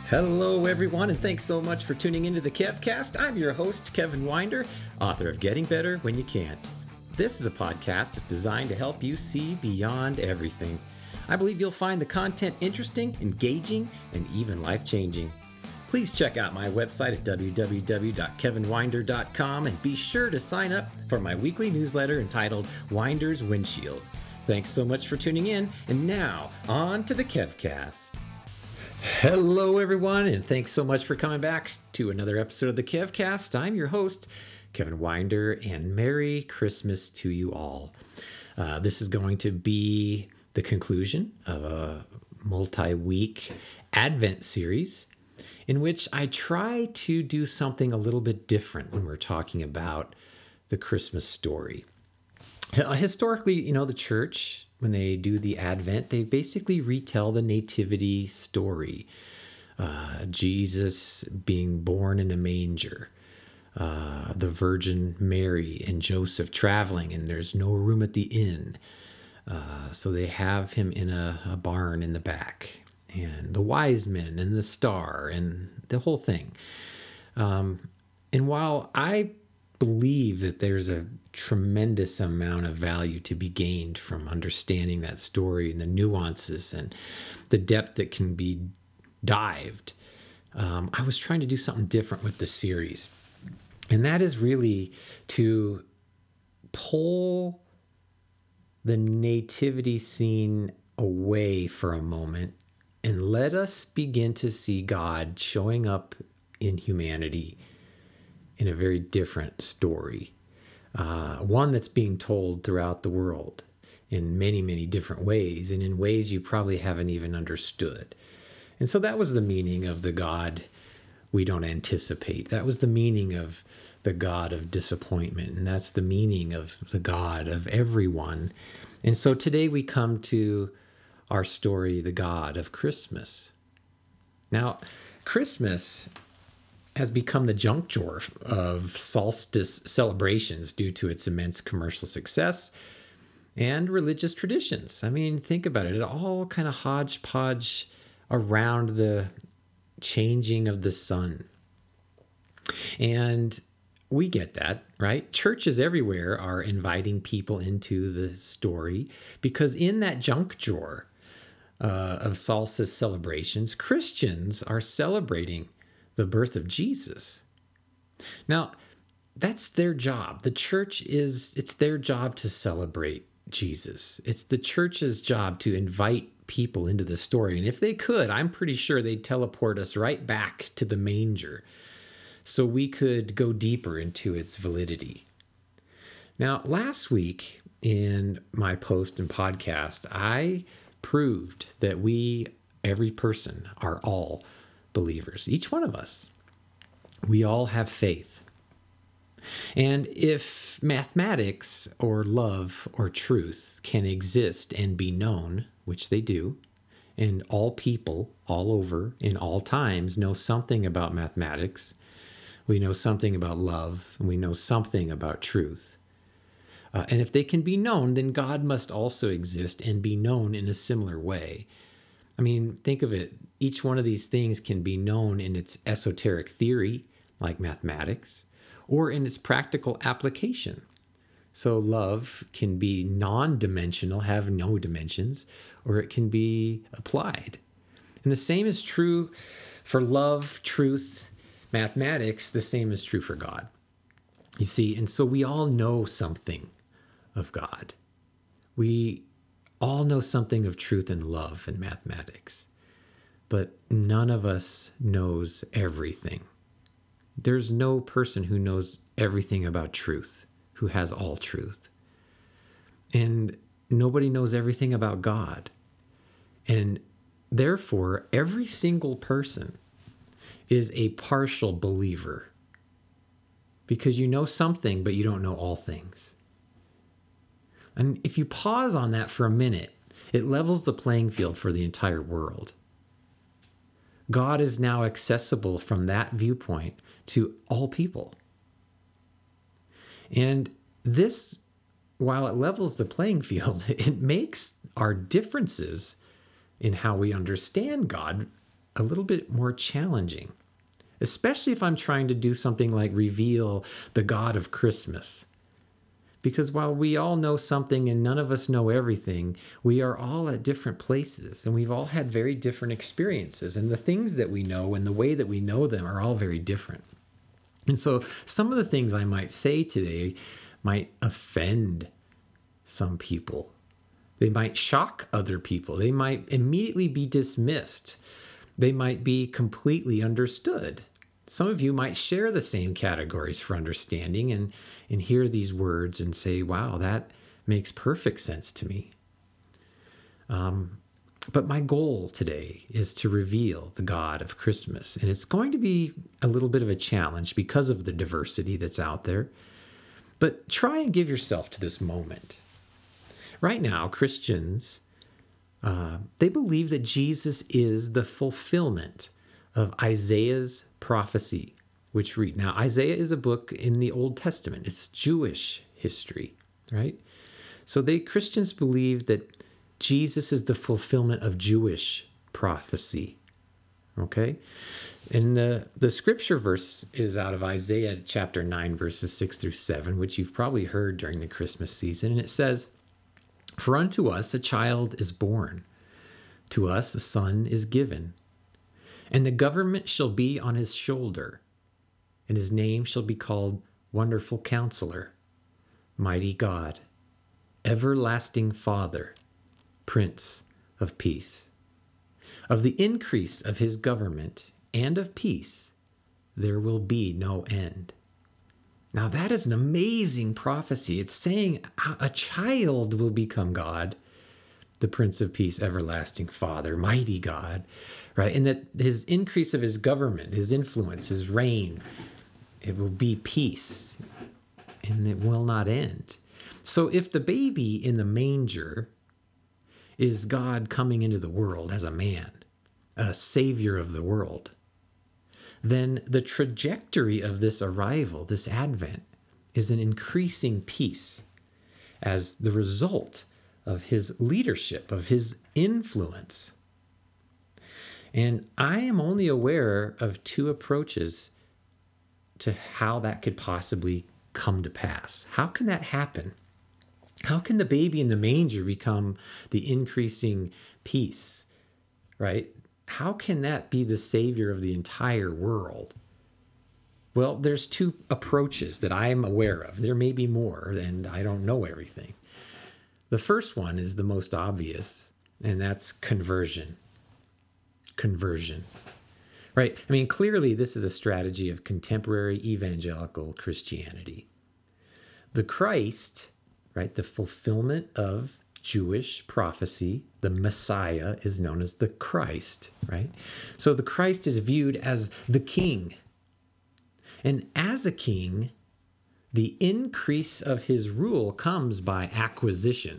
Hello, everyone, and thanks so much for tuning into the KevCast. I'm your host, Kevin Winder, author of Getting Better When You Can't. This is a podcast that's designed to help you see beyond everything. I believe you'll find the content interesting, engaging, and even life-changing. Please check out my website at www.kevinwinder.com and be sure to sign up for my weekly newsletter entitled Winder's Windshield. Thanks so much for tuning in, and now on to the KevCast. Hello, everyone, and thanks so much for coming back to another episode of the KevCast. I'm your host, Kevin Winder, and Merry Christmas to you all. This is going to be the conclusion of a multi-week Advent series in which I try to do something a little bit different when we're talking about the Christmas story. Historically, the church, when they do the Advent, they basically retell the nativity story. Jesus being born in a manger, the Virgin Mary and Joseph traveling, and there's no room at the inn. So they have him in a barn in the back, and the wise men and the star and the whole thing. And while I believe that there's a tremendous amount of value to be gained from understanding that story and the nuances and the depth that can be dived, I was trying to do something different with the series. And that is really to pull the nativity scene away for a moment and let us begin to see God showing up in humanity in a very different story. One that's being told throughout the world in many, many different ways, and in ways you probably haven't even understood. And so that was the meaning of the God we don't anticipate. That was the meaning of the God of disappointment, and that's the meaning of the God of everyone. And so today we come to our story, the God of Christmas. Now, Christmas has become the junk drawer of solstice celebrations due to its immense commercial success and religious traditions. I mean, think about it. It all kind of hodgepodge around the changing of the sun. And we get that, right? Churches everywhere are inviting people into the story because in that junk drawer of solstice celebrations, Christians are celebrating the birth of Jesus. Now, that's their job. The church it's their job to celebrate Jesus. It's the church's job to invite people into the story. And if they could, I'm pretty sure they'd teleport us right back to the manger so we could go deeper into its validity. Now, last week in my post and podcast, I proved that every person, are all believers, each one of us. We all have faith. And if mathematics or love or truth can exist and be known, which they do, and all people all over in all times know something about mathematics, we know something about love, and we know something about truth. And if they can be known, then God must also exist and be known in a similar way. I mean, think of it. Each one of these things can be known in its esoteric theory, like mathematics, or in its practical application. So love can be non-dimensional, have no dimensions, or it can be applied. And the same is true for love, truth, mathematics. The same is true for God. You see, and so we all know something of God. We all know something of truth and love and mathematics, but none of us knows everything. There's no person who knows everything about truth, who has all truth. And nobody knows everything about God. And therefore, every single person is a partial believer because you know something, but you don't know all things. And if you pause on that for a minute, it levels the playing field for the entire world. God is now accessible from that viewpoint to all people. And this, while it levels the playing field, it makes our differences in how we understand God a little bit more challenging, especially if I'm trying to do something like reveal the God of Christmas. Because while we all know something and none of us know everything, we are all at different places and we've all had very different experiences. And the things that we know and the way that we know them are all very different. And so some of the things I might say today might offend some people. They might shock other people. They might immediately be dismissed. They might be completely understood. Some of you might share the same categories for understanding and hear these words and say, wow, that makes perfect sense to me. But my goal today is to reveal the God of Christmas. And it's going to be a little bit of a challenge because of the diversity that's out there. But try and give yourself to this moment. Right now, Christians, they believe that Jesus is the fulfillment of Isaiah's prophecy, which read. Now, Isaiah is a book in the Old Testament. It's Jewish history, right? So Christians believe that Jesus is the fulfillment of Jewish prophecy, okay? And the scripture verse is out of Isaiah chapter 9, verses 6 through 7, which you've probably heard during the Christmas season. And it says, "For unto us a child is born, to us a son is given, and the government shall be on his shoulder, and his name shall be called Wonderful Counselor, Mighty God, Everlasting Father, Prince of Peace. Of the increase of his government and of peace, there will be no end." Now that is an amazing prophecy. It's saying a child will become God, the Prince of Peace, Everlasting Father, Mighty God, right? And that his increase of his government, his influence, his reign, it will be peace and it will not end. So if the baby in the manger is God coming into the world as a man, a savior of the world, then the trajectory of this arrival, this advent, is an increasing peace as the result of his leadership, of his influence. And I am only aware of two approaches to how that could possibly come to pass. How can that happen? How can the baby in the manger become the increasing peace, right? How can that be the savior of the entire world? Well, there's two approaches that I'm aware of. There may be more, and I don't know everything. The first one is the most obvious, and that's conversion. Conversion, right? I mean, clearly this is a strategy of contemporary evangelical Christianity. The Christ, right, the fulfillment of Jewish prophecy, the Messiah is known as the Christ, right? So the Christ is viewed as the king. And as a king, the increase of his rule comes by acquisition,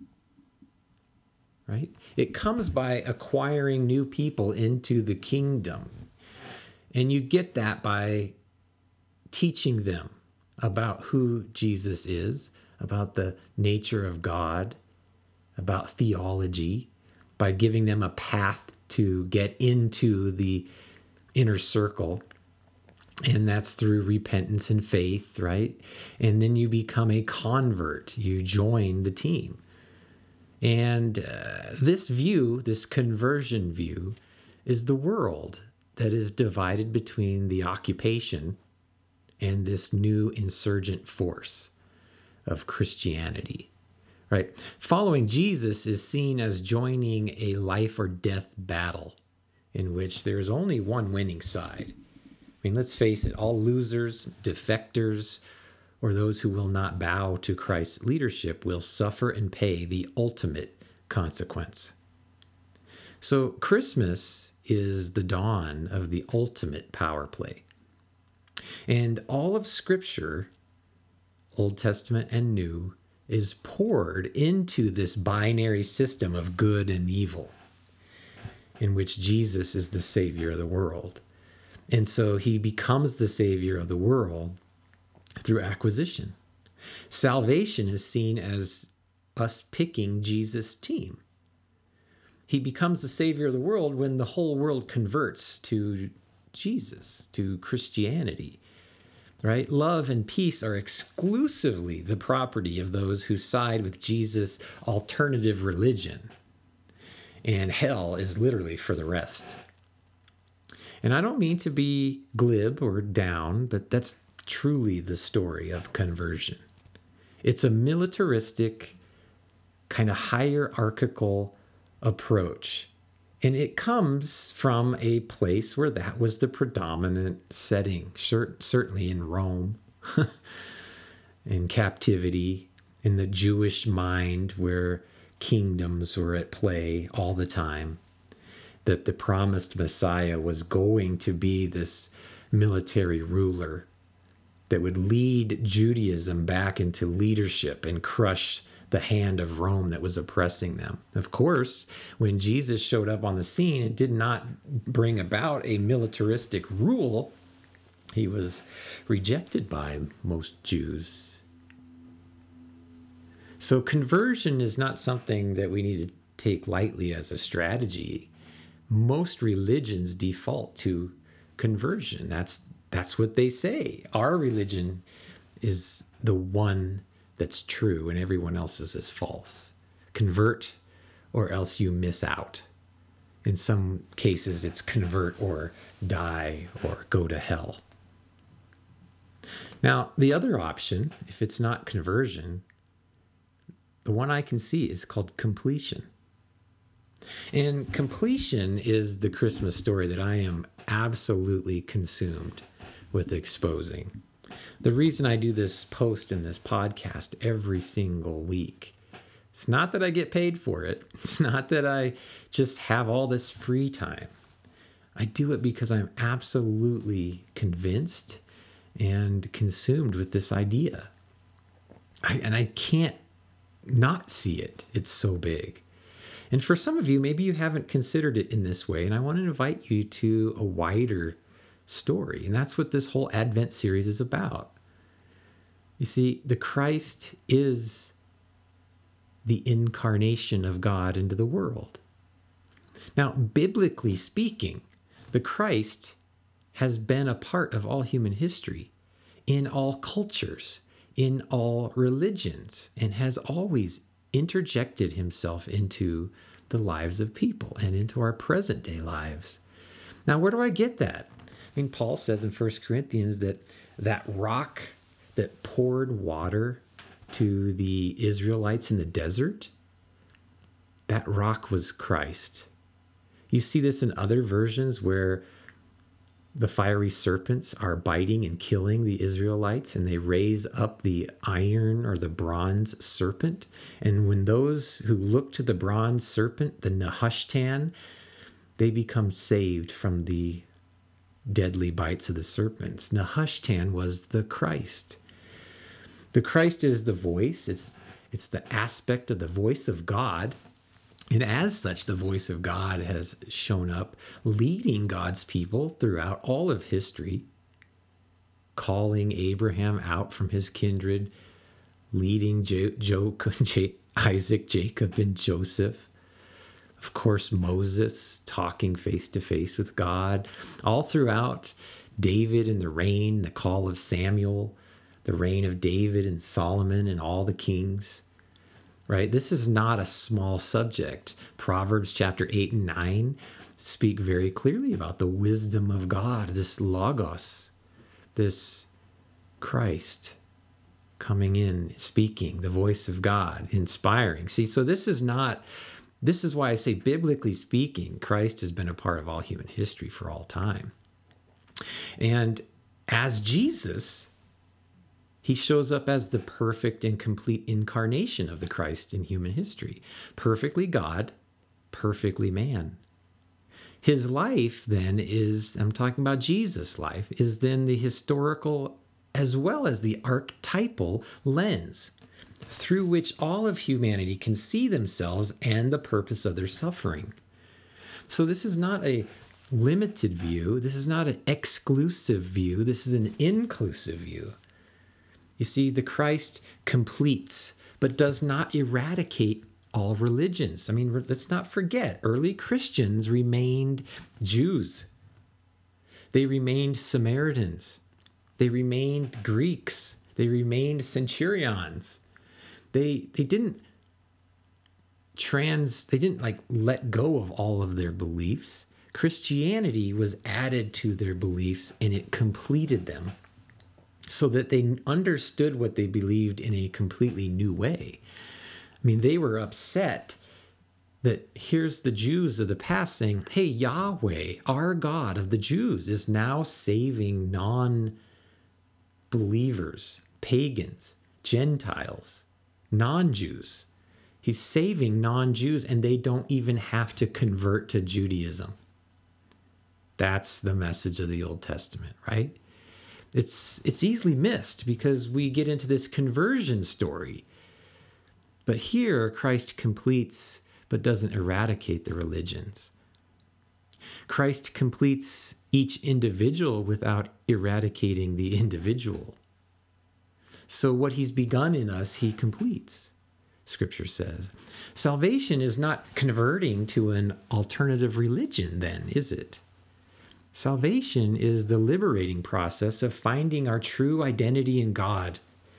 right? It comes by acquiring new people into the kingdom. And you get that by teaching them about who Jesus is, about the nature of God, about theology, by giving them a path to get into the inner circle. And that's through repentance and faith, right? And then you become a convert. You join the team. And this view, this conversion view, is the world that is divided between the occupation and this new insurgent force of Christianity, right? Following Jesus is seen as joining a life or death battle in which there is only one winning side. I mean, let's face it, all losers, defectors, or those who will not bow to Christ's leadership will suffer and pay the ultimate consequence. So Christmas is the dawn of the ultimate power play. And all of Scripture, Old Testament and New, is poured into this binary system of good and evil, in which Jesus is the Savior of the world. And so he becomes the Savior of the world through acquisition. Salvation is seen as us picking Jesus' team. he becomes the savior of the world when the whole world converts to Jesus, to Christianity, right? Love and peace are exclusively the property of those who side with Jesus' alternative religion. And hell is literally for the rest. And I don't mean to be glib or down, but that's truly the story of conversion. It's a militaristic, kind of hierarchical approach. And it comes from a place where that was the predominant setting, certainly in Rome, in captivity, in the Jewish mind where kingdoms were at play all the time, that the promised Messiah was going to be this military ruler that would lead Judaism back into leadership and crush the hand of Rome that was oppressing them. Of course, when Jesus showed up on the scene, it did not bring about a militaristic rule. He was rejected by most Jews. So conversion is not something that we need to take lightly as a strategy. Most religions default to conversion. That's what they say. Our religion is the one that's true and everyone else's is false. Convert or else you miss out. In some cases, it's convert or die or go to hell. Now, the other option, if it's not conversion, the one I can see is called completion. And completion is the Christmas story that I am absolutely consumed with exposing. The reason I do this post in this podcast every single week, it's not that I get paid for it. It's not that I just have all this free time. I do it because I'm absolutely convinced and consumed with this idea. And I can't not see it. It's so big. And for some of you, maybe you haven't considered it in this way, and I want to invite you to a wider story. And that's what this whole Advent series is about. You see, the Christ is the incarnation of God into the world. Now, biblically speaking, the Christ has been a part of all human history, in all cultures, in all religions, and has always interjected himself into the lives of people and into our present day lives. Now, where do I get that? I mean, Paul says in 1 Corinthians that rock that poured water to the Israelites in the desert, that rock was Christ. You see this in other versions where the fiery serpents are biting and killing the Israelites, and they raise up the iron or the bronze serpent. And when those who look to the bronze serpent, the Nehushtan, they become saved from the deadly bites of the serpents. Nehushtan was the Christ. The Christ is the voice. It's the aspect of the voice of God. And as such, the voice of God has shown up, leading God's people throughout all of history, calling Abraham out from his kindred, leading Isaac, Jacob, and Joseph. Of course, Moses talking face to face with God, all throughout David and the call of Samuel, the reign of David and Solomon and all the kings. Right? This is not a small subject. Proverbs chapter 8 and 9 speak very clearly about the wisdom of God, this Logos, this Christ coming in, speaking, the voice of God, inspiring. See, so this is why I say, biblically speaking, Christ has been a part of all human history for all time. And as Jesus, he shows up as the perfect and complete incarnation of the Christ in human history. Perfectly God, perfectly man. His life then is, I'm talking about Jesus' life, is then the historical as well as the archetypal lens through which all of humanity can see themselves and the purpose of their suffering. So this is not a limited view. This is not an exclusive view. This is an inclusive view. You see, the Christ completes, but does not eradicate all religions. I mean, let's not forget, early Christians remained Jews. They remained Samaritans. They remained Greeks. They remained centurions. They didn't like let go of all of their beliefs. Christianity was added to their beliefs and it completed them so that they understood what they believed in a completely new way. I mean, they were upset that here's the Jews of the past saying, hey, Yahweh, our God of the Jews, is now saving non-believers, pagans, Gentiles, non-Jews. He's saving non-Jews, and they don't even have to convert to Judaism. That's the message of the Old Testament, right? It's easily missed because we get into this conversion story. But here, Christ completes but doesn't eradicate the religions. Christ completes each individual without eradicating the individual. So what he's begun in us, he completes, Scripture says. Salvation is not converting to an alternative religion then, is it? Salvation is the liberating process of finding our true identity in God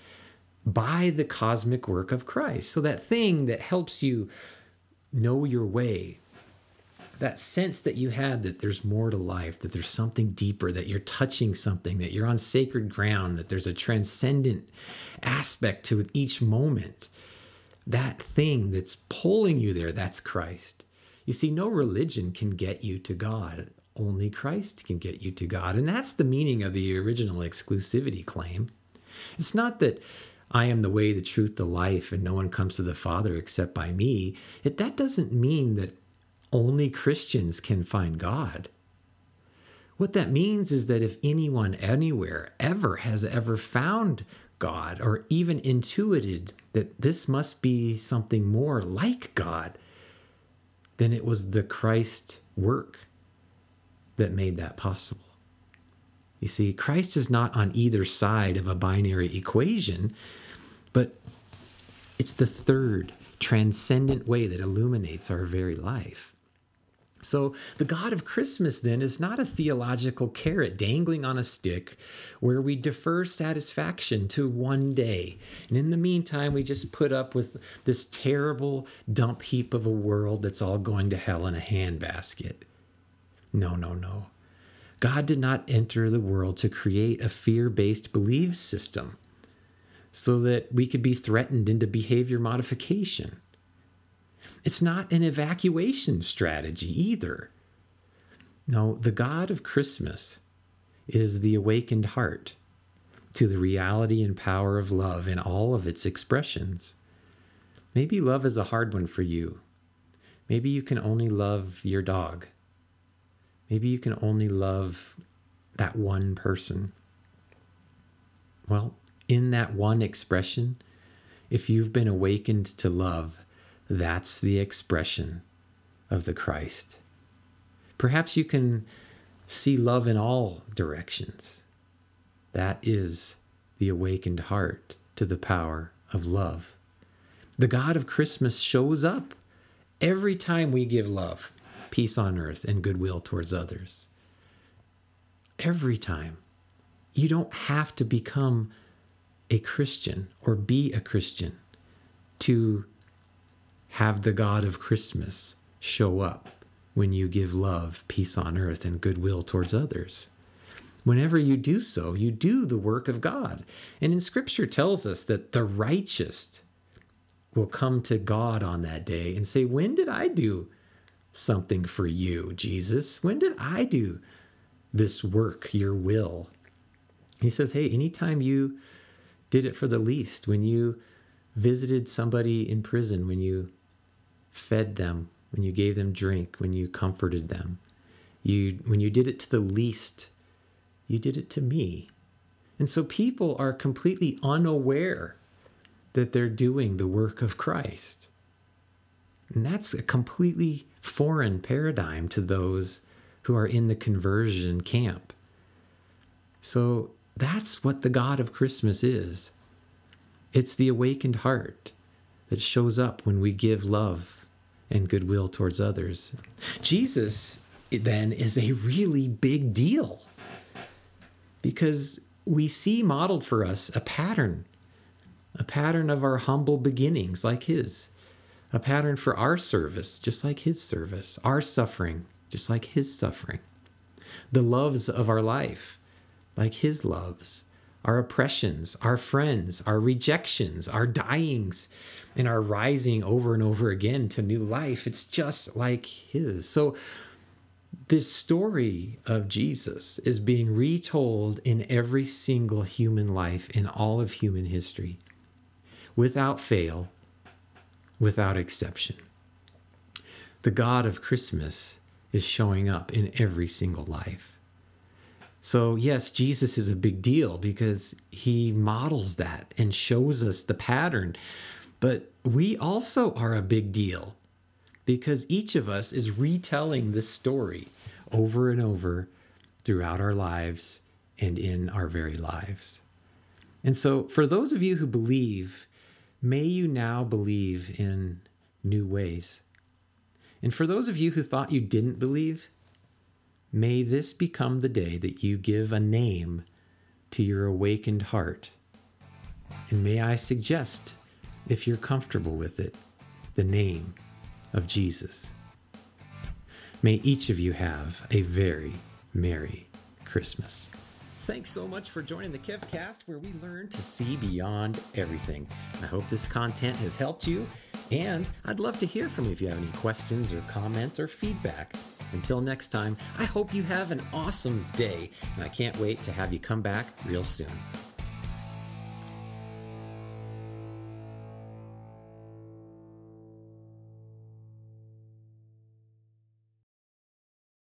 by the cosmic work of Christ. So that thing that helps you know your way, that sense that you had that there's more to life, that there's something deeper, that you're touching something, that you're on sacred ground, that there's a transcendent aspect to each moment, that thing that's pulling you there, that's Christ. You see, no religion can get you to God. Only Christ can get you to God. And that's the meaning of the original exclusivity claim. It's not that I am the way, the truth, the life, and no one comes to the Father except by me. That doesn't mean that only Christians can find God. What that means is that if anyone anywhere has ever found God or even intuited that this must be something more like God, then it was the Christ work that made that possible. You see, Christ is not on either side of a binary equation, but it's the third transcendent way that illuminates our very life. So the God of Christmas then is not a theological carrot dangling on a stick where we defer satisfaction to one day. And in the meantime, we just put up with this terrible dump heap of a world that's all going to hell in a handbasket. No, no, no. God did not enter the world to create a fear-based belief system so that we could be threatened into behavior modification. It's not an evacuation strategy either. No, the God of Christmas is the awakened heart to the reality and power of love in all of its expressions. Maybe love is a hard one for you. Maybe you can only love your dog. Maybe you can only love that one person. Well, in that one expression, if you've been awakened to love, that's the expression of the Christ. Perhaps you can see love in all directions. That is the awakened heart to the power of love. The God of Christmas shows up every time we give love, peace on earth, and goodwill towards others. Every time. You don't have to become a Christian or be a Christian to have the God of Christmas show up when you give love, peace on earth, and goodwill towards others. Whenever you do so, you do the work of God. And in Scripture tells us that the righteous will come to God on that day and say, when did I do something for you, Jesus? When did I do this work, your will? He says, hey, anytime you did it for the least, when you visited somebody in prison, when you fed them, when you gave them drink, when you comforted them, when you did it to the least, you did it to me. And so people are completely unaware that they're doing the work of Christ. And that's a completely foreign paradigm to those who are in the conversion camp. So that's what the God of Christmas is. It's the awakened heart that shows up when we give love and goodwill towards others. Jesus, then, is a really big deal because we see modeled for us a pattern of our humble beginnings like his, a pattern for our service, just like his service, our suffering, just like his suffering, the loves of our life, like his loves, our oppressions, our friends, our rejections, our dyings, and our rising over and over again to new life. It's just like his. So this story of Jesus is being retold in every single human life in all of human history, without fail, without exception. The God of Christmas is showing up in every single life. So yes, Jesus is a big deal because he models that and shows us the pattern. But we also are a big deal because each of us is retelling this story over and over throughout our lives and in our very lives. And so for those of you who believe, may you now believe in new ways. And for those of you who thought you didn't believe, may this become the day that you give a name to your awakened heart. And may I suggest, if you're comfortable with it, the name of Jesus. May each of you have a very Merry Christmas. Thanks so much for joining the KevCast, where we learn to see beyond everything. I hope this content has helped you, and I'd love to hear from you if you have any questions or comments or feedback. Until next time, I hope you have an awesome day, and I can't wait to have you come back real soon.